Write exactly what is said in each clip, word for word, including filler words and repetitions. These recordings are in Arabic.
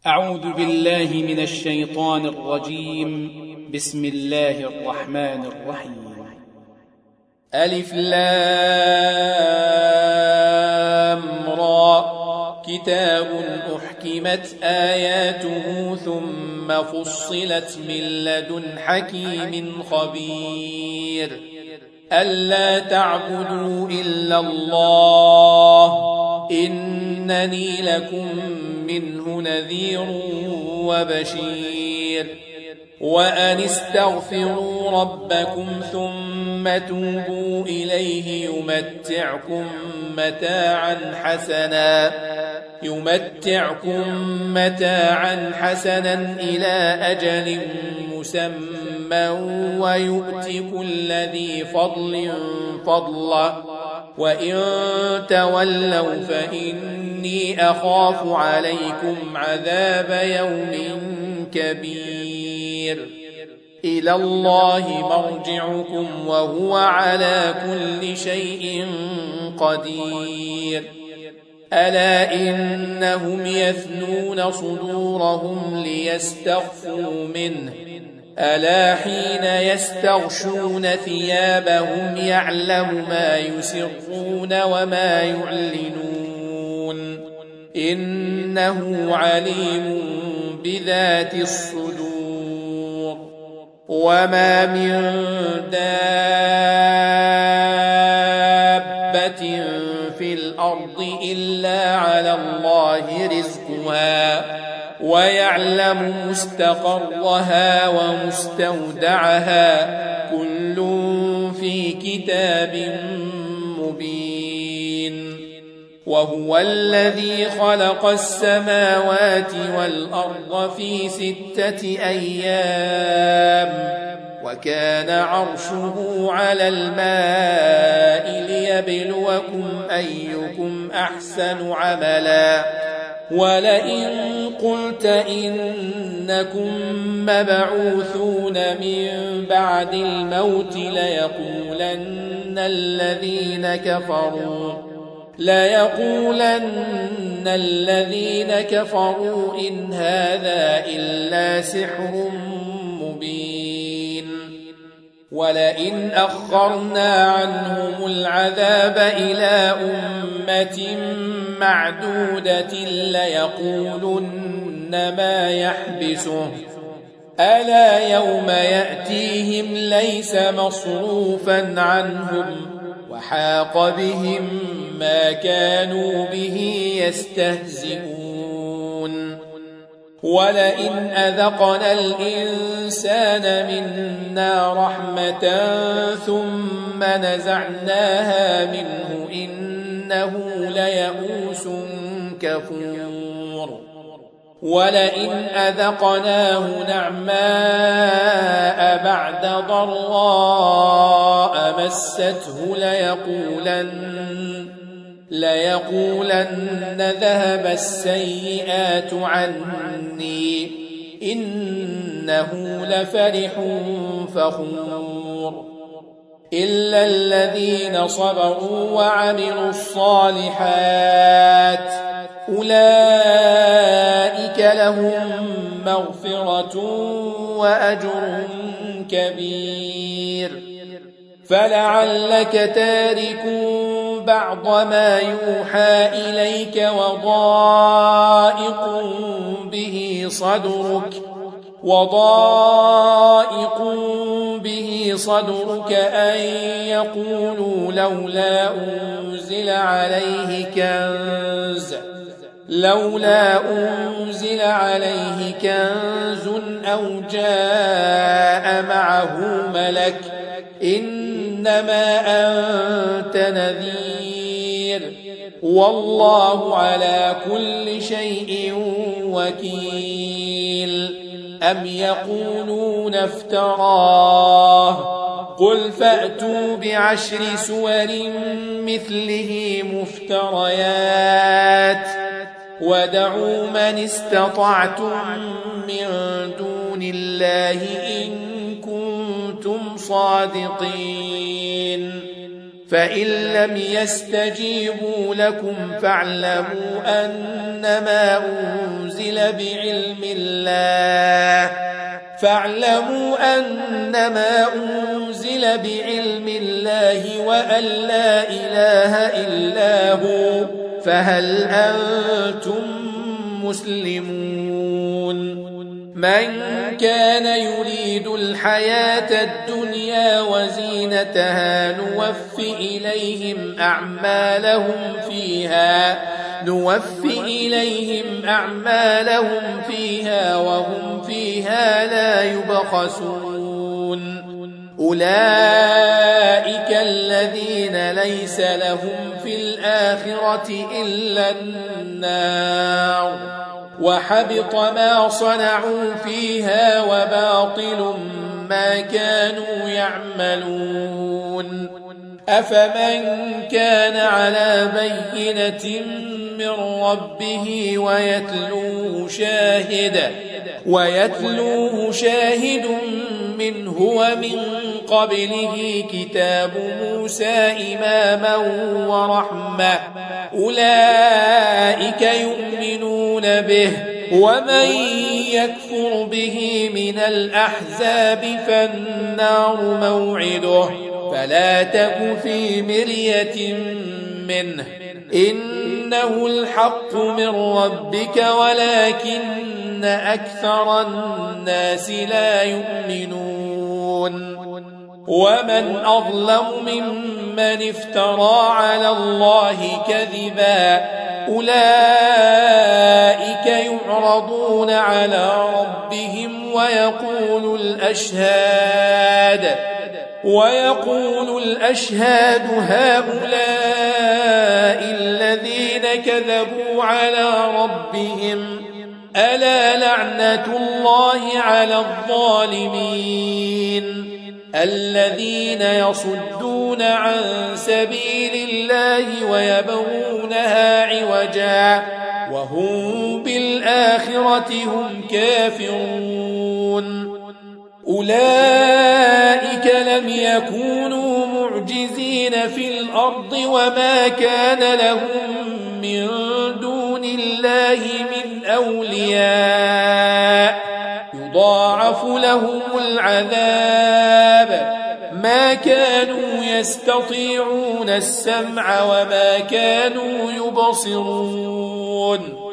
أعوذ بالله من الشيطان الرجيم. بسم الله الرحمن الرحيم. ألف لام را. كتاب أحكمت آياته ثم فصلت من لدن حكيم خبير. ألا تعبدوا إلا الله إنني لكم منه نذير وبشير. وأن استغفروا ربكم ثم توبوا إليه يمتعكم متاعا حسنا يمتعكم متاعا حسنا إلى أجل مسمى ويؤتي كل ذي فضل فضله وإن تولوا فإني أخاف عليكم عذاب يوم كبير. إلى الله مرجعكم وهو على كل شيء قدير. ألا إنهم يثنون صدورهم ليستخفوا منه ألا حين يستغشون ثيابهم يعلم ما يسرون وما يعلنون إنه عليم بذات الصدور. وما من دابة في الأرض إلا على الله رزقها ويعلم مستقرها ومستودعها كل في كتاب مبين. وهو الذي خلق السماوات والأرض في ستة أيام وكان عرشه على الماء ليبلوكم أيكم أحسن عملا. ولئن قلت إنكم مبعوثون من بعد الموت ليقولن الذين كفروا ليقولن الذين كفروا إن هذا إلا سحر مبين. ولئن أخرنا عنهم العذاب إلى أمة معدودة ليقولن ما يحبسه ألا يوم يأتيهم ليس مصروفا عنهم وحاق بهم ما كانوا به يستهزئون. ولئن أذقنا الإنسان منا رحمة ثم نزعناها منه إنه ليئوس كفور. ولئن أذقناه نعماء بعد ضراء مسته ليقولن ليقولن ذهب السيئات عني إنه لفرح فخور. إلا الذين صبروا وعملوا الصالحات أولئك لهم مغفرة وأجر كبير. فلعلك تارك بعض ما يوحى إليك وضائق به صدرك وضائق به صدرك أن يقولوا لولا أنزل عليه كنز لولا أنزل عليه كنز أو جاء معه ملك إنما أنت نذير والله على كل شيء وكيل. أم يقولون افتراه قل فأتوا بعشر سور مثله مفتريات ودعوا من استطعتم من دون الله إن كنتم صادقين. فإن لم يستجيبوا لكم فاعلموا أنما أنزل بعلم الله فاعلموا أنما أنزل بعلم الله وأن لا إله إلا هو فهل أنتم مسلمون من كان يريد الحياة الدنيا وزينتها نوف إليهم أعمالهم فيها نوف إليهم أعمالهم فيها وهم فيها لا يبخسون أولئك الذين ليس لهم في الآخرة إلا النار وحبط ما صنعوا فيها وباطل ما كانوا يعملون أفمن كان على بينة من ربه ويتلوه شاهد ويتلوه شاهد منه ومن قبله كتاب موسى إماما ورحمة أولئك يؤمنون به ومن يكفر به من الأحزاب فالنار موعده فلا تك في مرية منه إنه الحق من ربك ولكن أكثر الناس لا يؤمنون ومن أظلم ممن افترى على الله كذبا أولئك يعرضون على ربهم ويقول الأشهاد ويقول الأشهاد هؤلاء الذين كذبوا على ربهم ألا لعنة الله على الظالمين الذين يصدون عن سبيل الله ويبغونها عوجا وهم بالآخرة هم كافرون أولئك لم يكونوا معجزين في الأرض وما كان لهم من دون الله من أولياء يضاعف لهم العذاب ما كانوا يستطيعون السمع وما كانوا يبصرون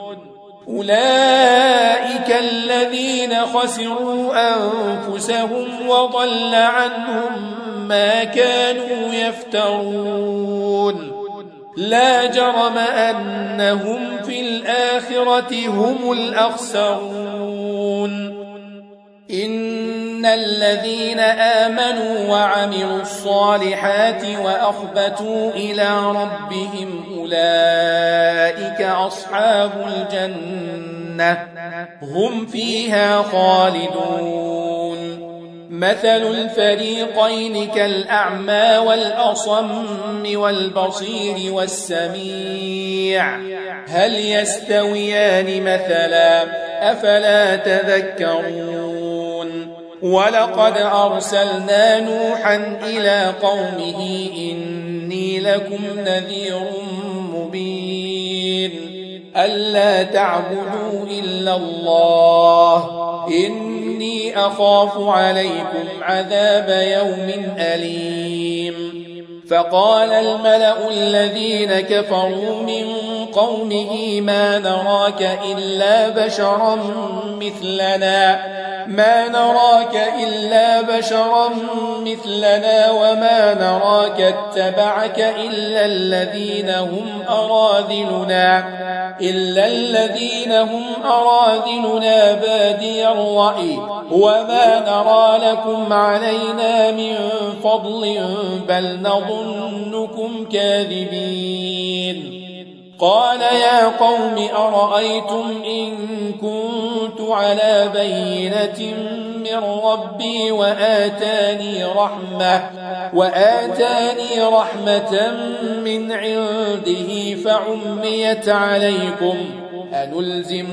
أولئك الذين خسروا أنفسهم وضل عنهم ما كانوا يفترون لا جرم أنهم في الآخرة هم الأخسرون إن الذين آمنوا وعملوا الصالحات وأخبتوا إلى ربهم أولئك أصحاب الجنة هم فيها خالدون مثل الفريقين كالأعمى والأصم والبصير والسميع هل يستويان مثلا أفلا تذكرون ولقد أرسلنا نوحا إلى قومه إني لكم نذير مبين ألا تعبدوا إلا الله إني أخاف عليكم عذاب يوم أليم فقال الملأ الذين كفروا من قومه ما نراك إلا بشرا مثلنا ما نراك إلا بشرا مثلنا وما نراك اتبعك إلا الذين هم أراذلنا إلا الذين هم أراذلنا بادي الرأي وما نرى لكم علينا من فضل بل نظنكم كاذبين قال يا قوم أرأيتم إن كنت على بينة من ربي وآتاني رحمة وآتاني رحمة من عنده فعميت عليكم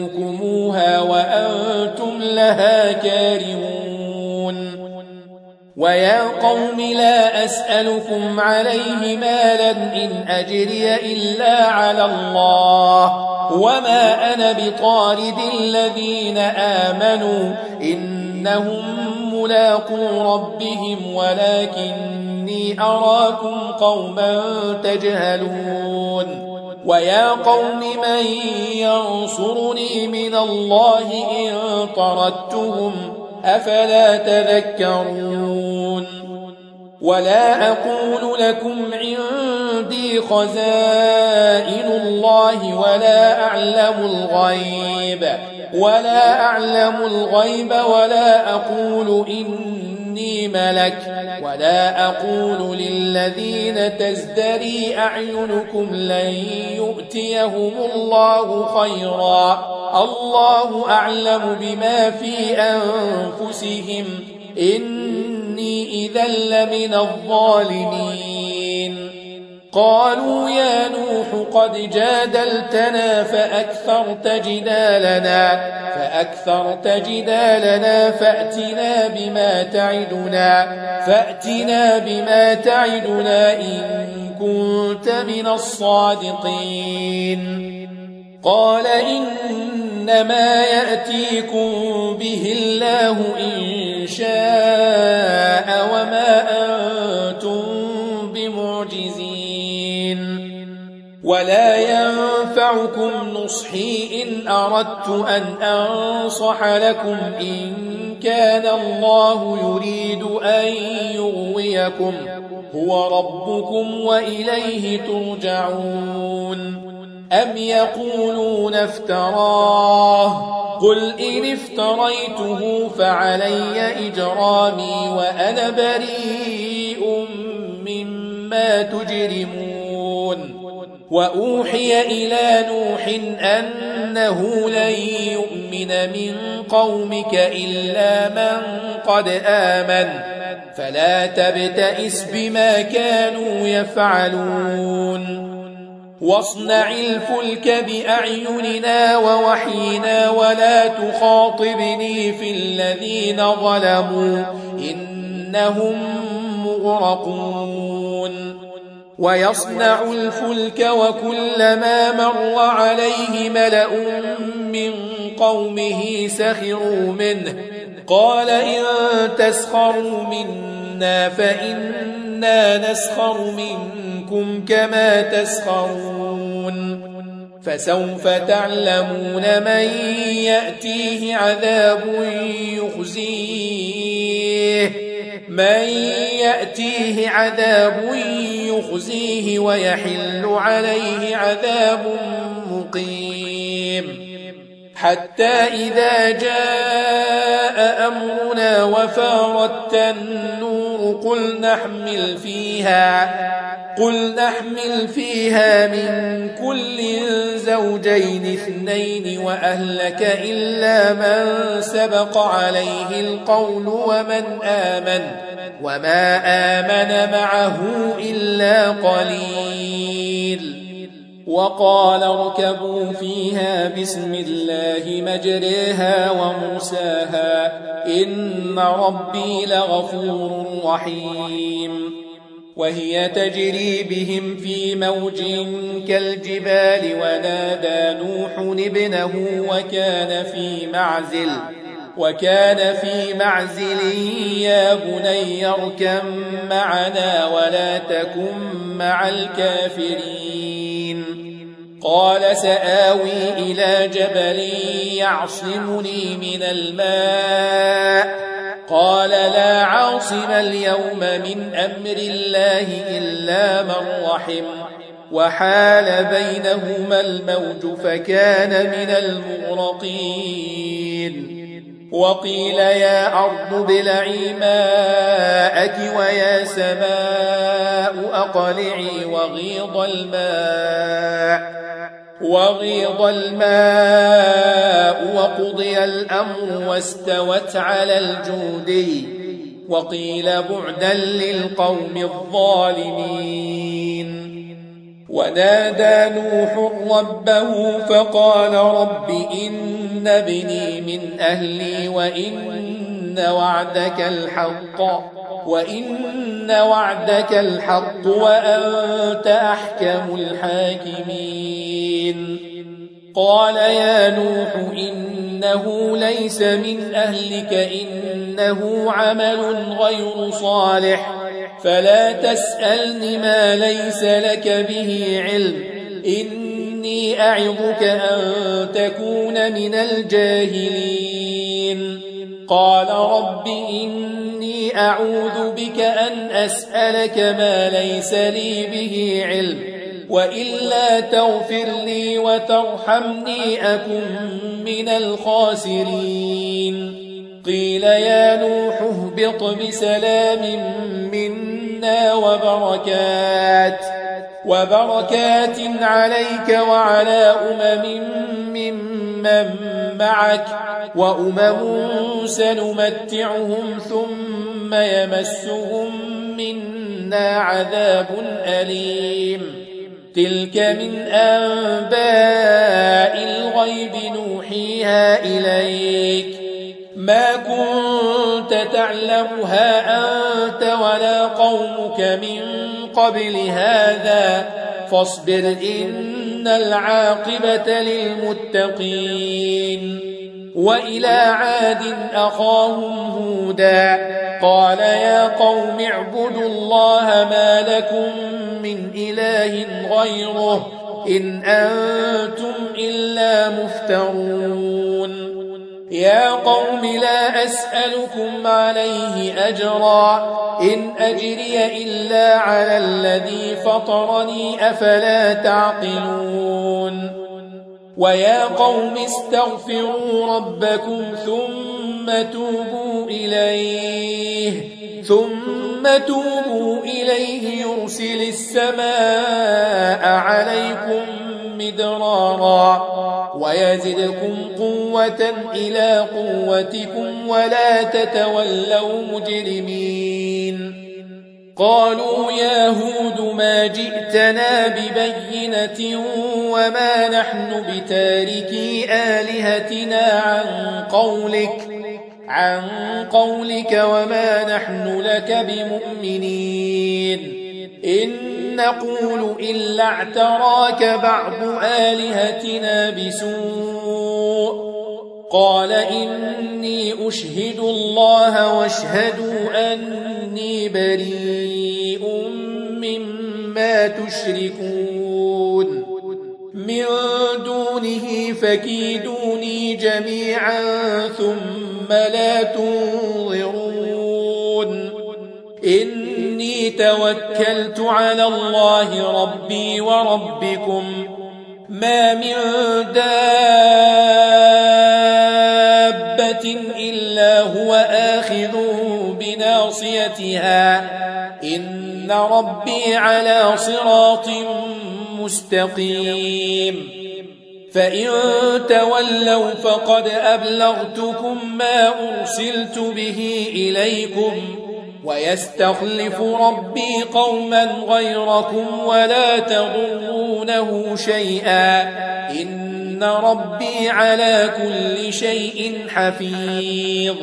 أنلزمكموها وأنتم لها كارهون ويا قوم لا أسألكم عليه مالا إن أجري إلا على الله وما أنا بطارد الذين آمنوا إنهم ملاقو ربهم ولكني أراكم قوما تجهلون ويا قوم من ينصرني من الله إن طردتهم أفلا تذكرون ولا أقول لكم عندي خزائن الله ولا أعلم الغيب ولا أعلم الغيب ولا أقول إني ملك ولا أقول للذين تزدري أعينكم لن يؤتيهم الله خيرا الله أعلم بما في أنفسهم إني إذا لمن الظالمين قالوا يا نوح قد جادلتنا فأكثرت جدالنا فأكثرت جدالنا فأتنا بما تعدنا فأتنا بما تعدنا إن كنت من الصادقين قال إنما يأتيكم به الله إن شاء وما أنتم بمعجزين ولا ينفعكم نصحي إن أردت أن أنصح لكم إن كان الله يريد أن يغويكم هو ربكم وإليه ترجعون أم يقولون افتراه قل إن افتريته فعلي إجرامي وأنا بريء مما تجرمون وأوحي إلى نوح أنه لن يؤمن من قومك إلا من قد آمن فلا تبتئس بما كانوا يفعلون واصنع الفلك بأعيننا ووحينا ولا تخاطبني في الذين ظلموا إنهم مغرقون ويصنع الفلك وكلما مر عليه ملأ من قومه سخروا منه قال إن تسخروا منا فإنا نسخر منكم كما تسخرون فسوف تعلمون من يأتيه عذاب يخزيه من يأتيه عذاب يخزيه ويحل عليه عذاب مقيم حتى إذا جاء أمرنا وفارت النور قل نحمل فيها قل نحمل فيها من كل زوجين اثنين وأهلك إلا من سبق عليه القول ومن آمن وما آمن معه إلا قليل وقال اركبوا فيها بسم الله مجريها ومرساها إن ربي لغفور رحيم وهي تجري بهم في موج كالجبال ونادى نوح ابنه وكان في معزل وكان في معزل يا بني اركب معنا ولا تكن مع الكافرين قال سآوي إلى جبل يعصمني من الماء قال لا عاصم اليوم من أمر الله إلا من رحم وحال بينهما الموج فكان من المغرقين وقيل يا أرض ابلعي ماءك ويا سماء أقلعي وغيض الماء وغيض الماء وقضي الأمر واستوت على الجودي وقيل بعدا للقوم الظالمين ونادى نوح ربه فقال رب إن ابني من أهلي وإن وعدك الحق وإن وعدك الحق وأنت أحكم الحاكمين قال يا نوح إنه ليس من أهلك إنه عمل غير صالح فلا تسألني ما ليس لك به علم إني أعظك أن تكون من الجاهلين قال رب إني أعوذ بك أن أسألك ما ليس لي به علم وإلا تغفر لي وترحمني أكن من الخاسرين قيل يا نوح اهبط بسلام منا وبركات وبركات عليك وعلى أمم ممن معك وأمم سنمتعهم ثم يمسهم منا عذاب أليم تلك من أنباء الغيب نوحيها إليك ما كنت تعلمها أنت ولا قومك من قبل هذا فاصبر إن العاقبة للمتقين وإلى عاد أخاهم هودا قال يا قوم اعبدوا الله ما لكم من إله غيره إن أنتم إلا مفترون يا قوم لا أسألكم عليه أجرا إن أجري إلا على الذي فطرني أفلا تعقلون ويا قوم استغفروا ربكم ثم توبوا إليه ثم توبوا إليه يرسل السماء عليكم مدرارا ويزدكم قوة إلى قوتكم ولا تتولوا مجرمين قالوا يا هود ما جئتنا ببينة وما نحن بتاركي آلهتنا عن قولك عن قولك وما نحن لك بمؤمنين إن نقول إلا اعتراك بعض آلهتنا بسوء قال إني أشهد الله واشهدوا أني بريء مما تشركون من دونه فكيدوني جميعا ثم لا تنظرون إني توكلت على الله ربي وربكم ما من دابة إلا هو آخذ بناصيتها إن ربي على صراط مستقيم فإن تولوا فقد أبلغتكم ما أرسلت به إليكم ويستخلف ربي قوما غيركم ولا تضرونه شيئا إن ربي على كل شيء حفيظ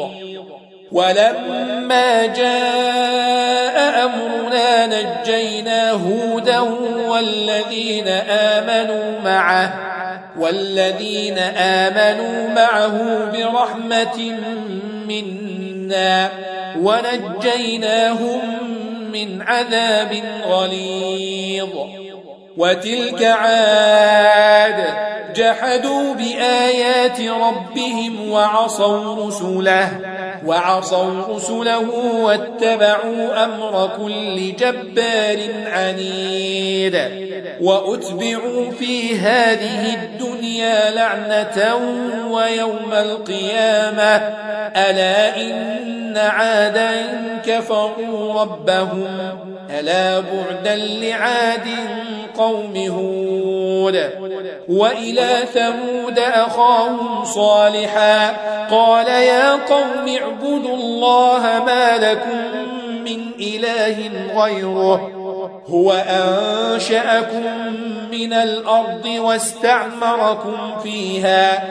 ولما جاء أمرنا نجينا هودا والذين آمنوا معه والذين آمنوا معه برحمة منا ونجيناهم من عذاب غليظ وتلك عاد جحدوا بآيات ربهم وعصوا رسله وعصوا رسله واتبعوا أمر كل جبار عنيد وأتبعوا في هذه الدنيا لعنة ويوم القيامة ألا إن عادا كفروا ربهم ألا بعدا لعاد قوم هود وإلى ثمود أخاهم صالحا قال يا قوم اعبدوا الله ما لكم من إله غيره هو أنشأكم من الأرض واستعمركم فيها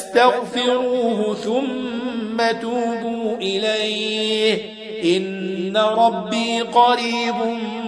فاستغفروه ثم توبوا إليه إن إن ربي قريب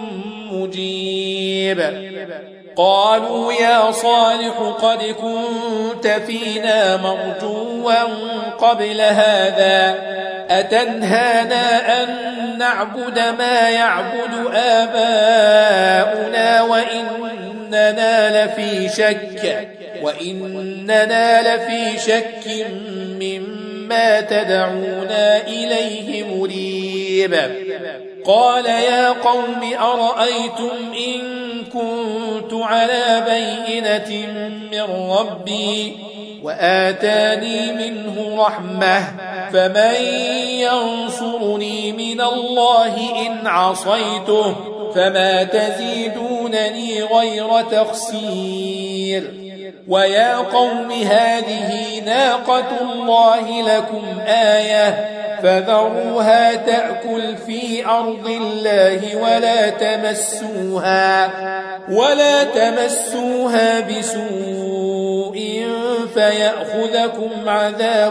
مجيب. قالوا يا صالح قد كنت فينا مرجوا قبل هذا أتنهانا أن نعبد ما يعبد آباؤنا وإننا لفي شك وإننا لفي شك مما تدعونا إليه مريب. قال يا قوم أرأيتم إن كنت على بينة من ربي وآتاني منه رحمة فمن ينصرني من الله إن عصيته فما تزيدونني غير تخسير. ويا قوم هذه ناقة الله لكم آية فذروها تأكل في أرض الله ولا تمسوها ولا تمسوها بسوء فيأخذكم عذاب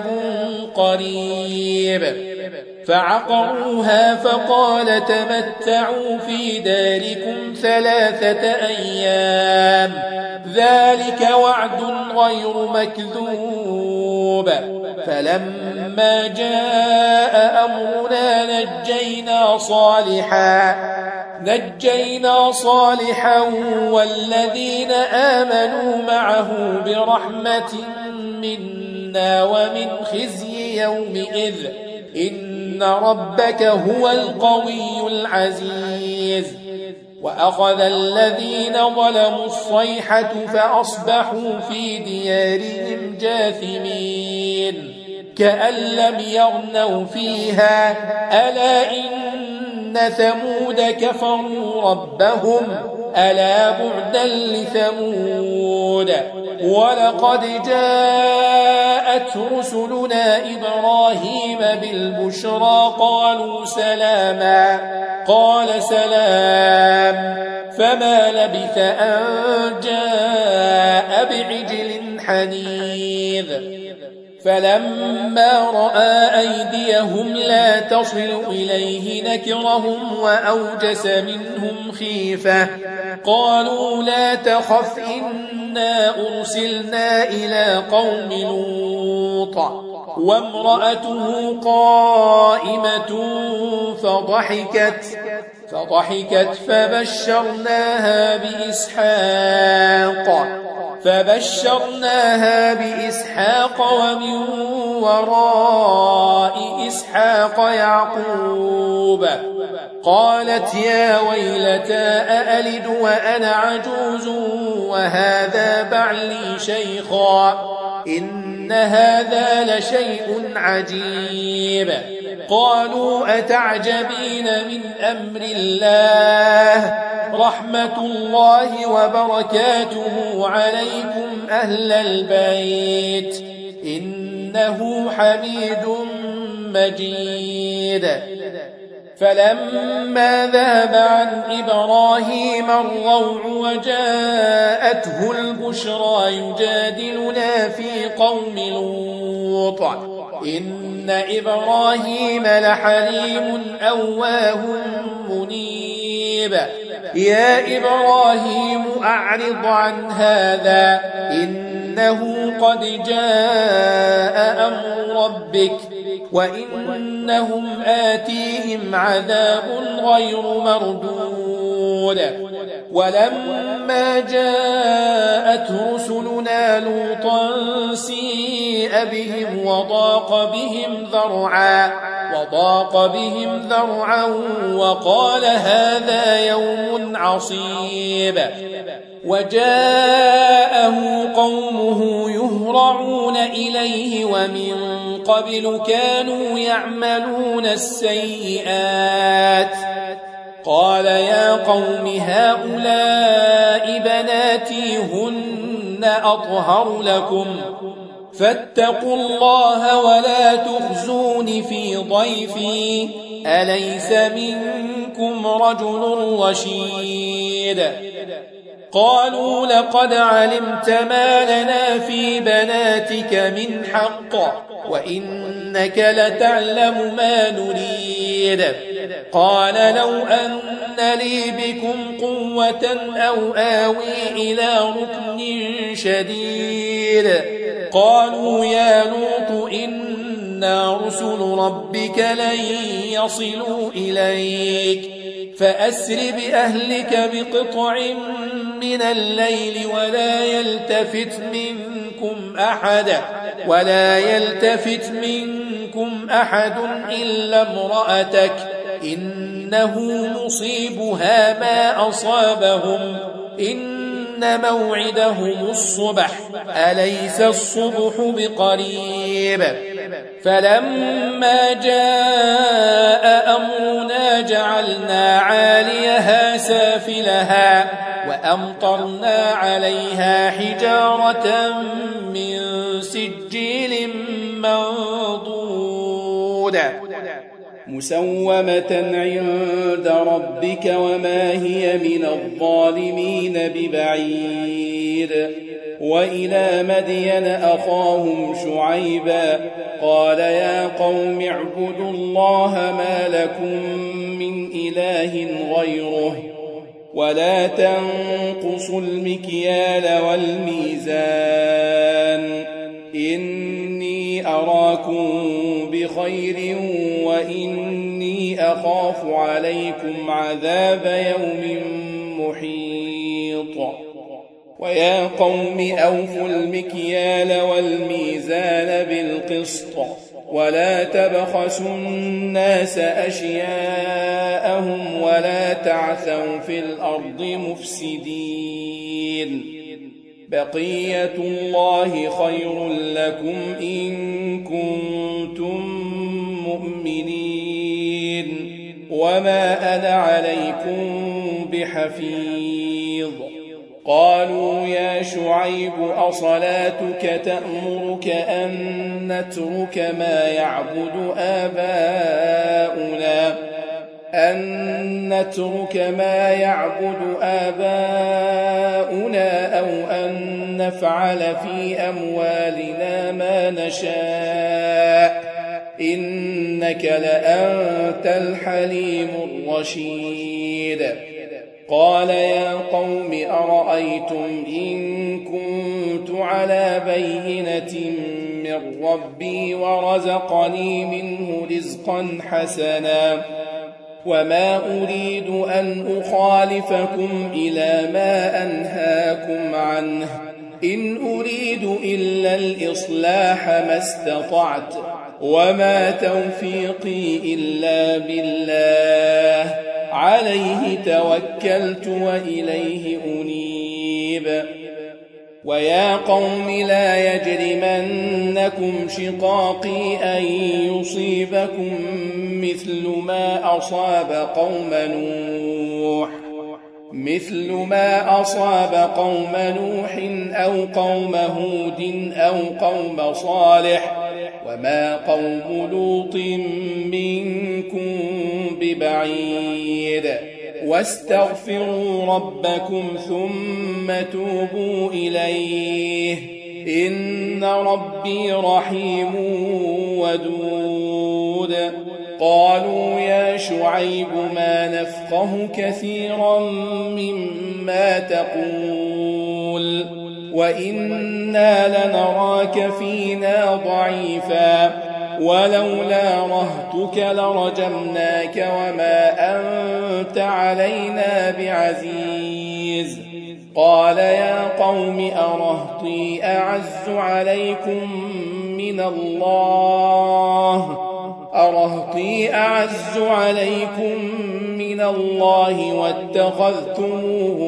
قريب. فعقروها فقال تمتعوا في داركم ثلاثة أيام ذلك وعد غير مكذوب. فلما جاء أمرنا نجينا صالحا نجينا صالحا والذين آمنوا معه برحمة منا ومن خزي يومئذ إن ربك هو القوي العزيز. وأخذ الذين ظلموا الصيحة فأصبحوا في ديارهم جاثمين كأن لم يغنوا فيها ألا إن ثمود كفروا ربهم ألا بعدا لثمود. ولقد جاءت رسلنا إبراهيم بالبشرى قالوا سلاما قال سلام فما لبث أن جاء بعجل حنيذ. فلما رأى أيديهم لا تصل إليه نكرهم وأوجس منهم خيفة قالوا لا تخف إنا أرسلنا إلى قوم لوط وامرأته قائمة فضحكت فضحكت فبشرناها بإسحاق فبشرناها بإسحاق ومن وراء إسحاق يعقوب. قالت يا ويلتى أألد وأنا عجوز وهذا بعلي شيخا إن هذا لشيء عجيب. قالوا أتعجبين من أمر الله رحمة الله وبركاته عليكم أهل البيت إنه حميد مجيد. فلما ذهب عن إبراهيم الروع وجاءته البشرى يجادلنا في قوم لوط إن إبراهيم لحليم أواه منيب. يا إبراهيم أعرض عن هذا إنه قد جاء أمر ربك وإنهم آتيهم عذاب غير مردود. ولما جاءت رسلنا لوطا سيء بهم وضاق بهم ذرعا وضاق بهم ذرعا وقال هذا يوم عصيب. وجاءه قومه يهرعون إليه ومن قبل كانوا يعملون السيئات. قال يا قوم هؤلاء بناتي هن أطهر لكم فاتقوا الله ولا تخزون في ضيفي أليس منكم رجل رشيد. قالوا لقد علمت ما لنا في بناتك من حق وإنك لتعلم ما نريد قال لو أن لي بكم قوة أو آوي إلى ركن شديد قالوا يا لوط إنا رسل ربك لن يصلوا إليك فأسر بأهلك بقطع من الليل ولا يلتفت منكم أحد ولا يلتفت منكم أحد إلا امرأتك إنه مصيبها ما أصابهم إن موعدهم الصبح أليس الصبح بقريب فلما جاء أمرنا جعلنا عاليها سافلها وأمطرنا عليها حجارة من سجيل منضود مسومة عند ربك وما هي من الظالمين ببعيد وإلى مدين أخاهم شعيبا قال يا قوم اعبدوا الله ما لكم من إله غيره ولا تنقصوا المكيال والميزان إني أراكم بخير وإني أخاف عليكم عذاب يوم محيط ويا قوم أوفوا المكيال والميزان بالقسط ولا تبخسوا الناس أشياءهم ولا تعثوا في الأرض مفسدين بقية الله خير لكم إن كنتم مؤمنين وما أنا عليكم بحفيظ قالوا يا شعيب أصلاتك تأمرك أن نترك ما يعبد آباؤنا أن نترك ما يعبد آباؤنا أو أن نفعل في أموالنا ما نشاء إنك لأنت الحليم الرشيد قال يا قوم أرأيتم إن كنت على بينة من ربي ورزقني منه رزقا حسنا وما أريد أن أخالفكم إلى ما أنهاكم عنه إن أريد إلا الإصلاح ما استطعت وما توفيقي إلا بالله عليه توكلت وإليه أنيب ويا قوم لا يجرمنكم شقاقي أن يصيبكم مثل ما أصاب قوم نوح مثل ما أصاب قوم نوح أو قوم هود أو قوم صالح وما قوم لوط منكم ببعيد واستغفروا ربكم ثم توبوا إليه إن ربي رحيم ودود قالوا يا شعيب ما نفقه كثيرا مما تقول وإنا لنراك فينا ضعيفا ولولا رهتك لرجمناك وما أنت علينا بعزيز قال يا قوم أرهطي أعز عليكم من الله أرهطي أعز عليكم من الله واتخذتموه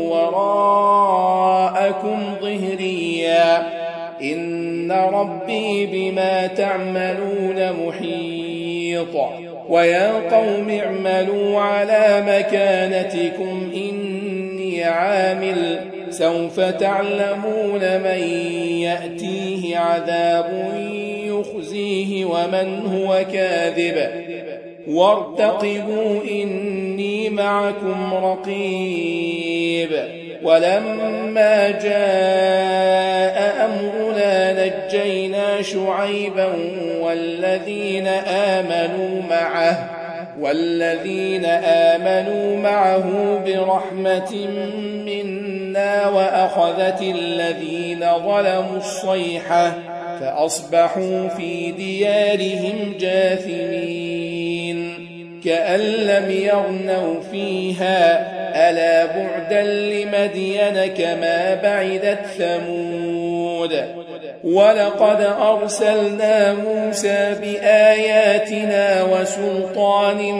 وراءكم ظهريا إن ربي بما تعملون محيط ويا قوم اعملوا على مكانتكم إني عامل سوف تعلمون من يأتيه عذاب يخزيه ومن هو كاذب وارتقبوا إني معكم رقيب ولما جاء أمرنا نجينا شعيبا والذين آمنوا معه والذين آمنوا معه برحمة منا وأخذت الذين ظلموا الصيحة فأصبحوا في ديارهم جاثمين كأن لم يغنوا فيها ألا بعدا لمدين كما بعدت ثمود ولقد أرسلنا موسى بآياتنا وسلطان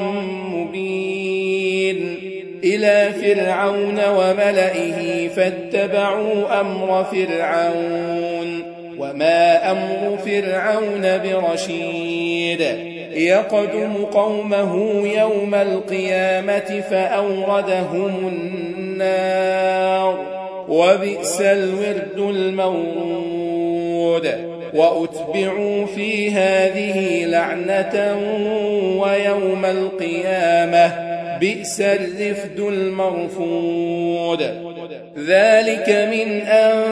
مبين إلى فرعون وملئه فاتبعوا أمر فرعون وما أمر فرعون برشيد يقدم قومه يوم القيامة فأوردهم النار وبئس الورد المورود وأتبعوا في هذه لعنة ويوم القيامة بئس الرفد المرفود ذلك من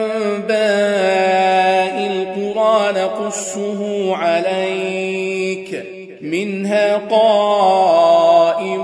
أنباء القرى نقصه عليك منها قائم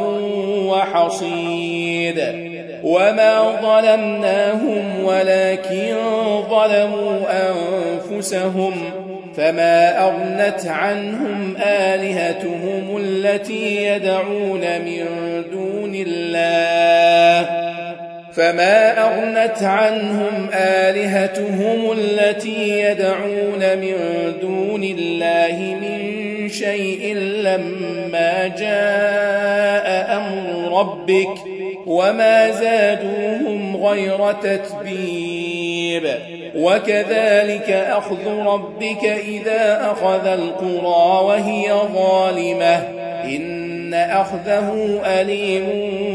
وحصيد وما ظلمناهم ولكن ظلموا أنفسهم فما أغنت عنهم آلهتهم التي يدعون من دون الله فما أغنت عنهم آلهتهم التي يدعون من دون الله من شيء لما جاء أمر ربك وما زادوهم غير تتبيب وكذلك أخذ ربك إذا أخذ القرى وهي ظالمة إن أخذه أليم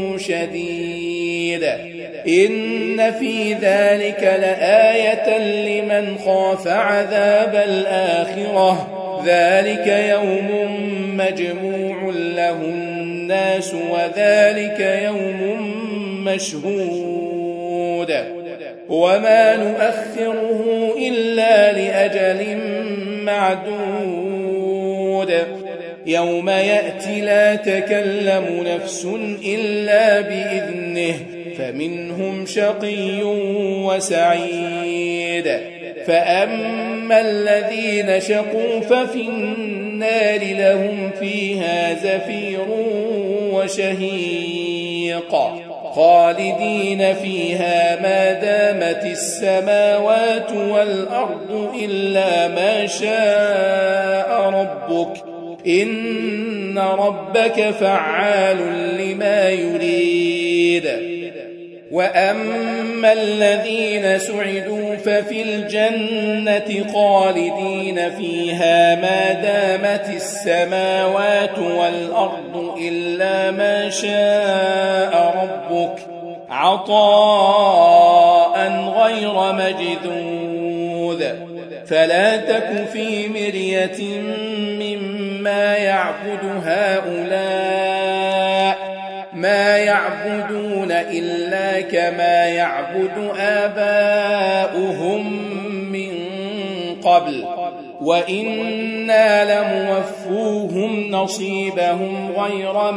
شديد إن في ذلك لآية لمن خاف عذاب الآخرة ذلك يوم مجموع له الناس وذلك يوم مشهود وما نؤخره إلا لأجل معدود يوم يأتي لا تكلم نفس إلا بإذنه فمنهم شقي وسعيد فأما الذين شقوا ففي النار لهم فيها زفير وشهيق خالدين فيها ما دامت السماوات والأرض إلا ما شاء ربك إن ربك فعال لما يريد وأما الذين سعدوا ففي الجنة خالدين فيها ما دامت السماوات والأرض إلا ما شاء ربك عطاء غير مجذوذ فلا تك في مرية مما يعبد هؤلاء ما يعبدون إلا كما يعبد آباؤهم من قبل وإنا لموفوهم نصيبهم غير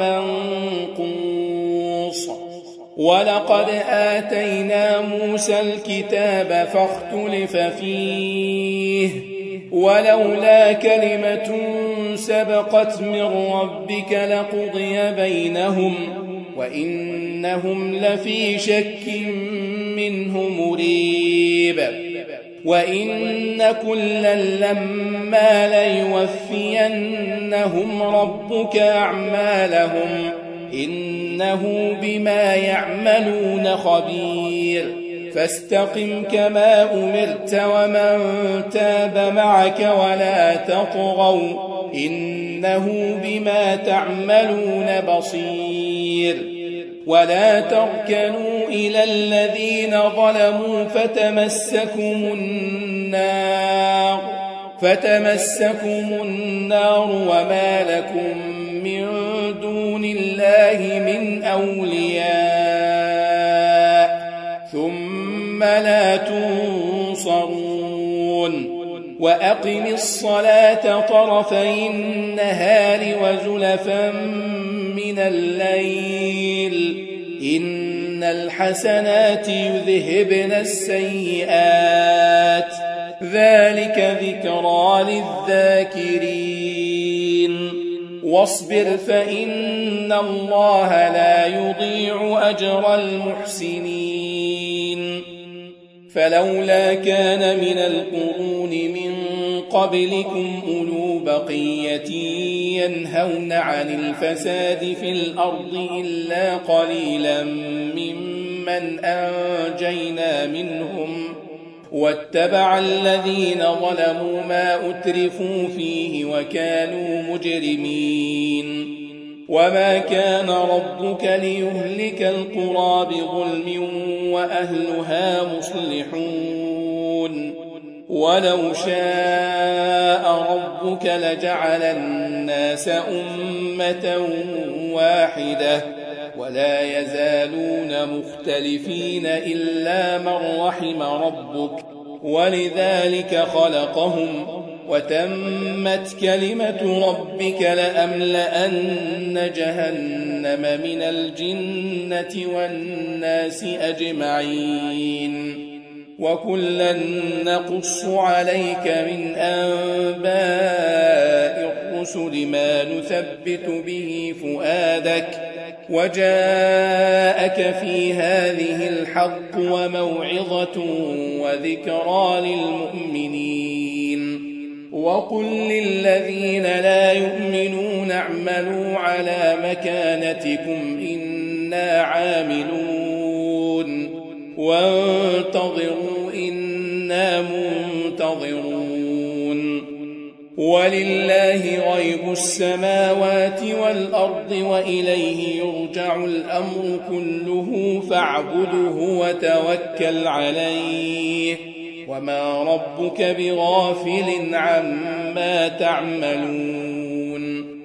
منقوص ولقد آتينا موسى الكتاب فاختلف فيه ولولا كلمة سبقت من ربك لقضي بينهم وإنهم لفي شك منه مريب وإن كلا لما ليوفينهم ربك أعمالهم إنه بما يعملون خبير فاستقم كما أمرت ومن تاب معك ولا تطغوا إنه بما تعملون بصير ولا تركنوا إلى الذين ظلموا فتمسكم النار فتمسكم النار وما لكم من دون الله من أولياء ثم لا تنصرون وأقم الصلاة طرفي النهار وزلفا من من الليل إن الحسنات يذهبن السيئات ذلك ذكرى للذاكرين واصبر فإن الله لا يضيع أجر المحسنين فلولا كان من القرون من قبلكم أولو بقية ينهون عن الفساد في الأرض إلا قليلا ممن أنجينا منهم واتبع الذين ظلموا ما أترفوا فيه وكانوا مجرمين وما كان ربك ليهلك القرى بظلم وأهلها مصلحون ولو شاء ربك لجعل الناس أمة واحدة ولا يزالون مختلفين إلا من رحم ربك ولذلك خلقهم وتمت كلمة ربك لأملأن جهنم من الجنة والناس أجمعين وكلا نقص عليك من أنباء الرسل ما نثبت به فؤادك وجاءك في هذه الحق وموعظة وذكرى للمؤمنين وقل للذين لا يؤمنون اعملوا على مكانتكم إنا عاملون وانتظروا إنا منتظرون ولله غيب السماوات والأرض وإليه يرجع الأمر كله فاعبده وتوكل عليه وما ربك بغافل عما تعملون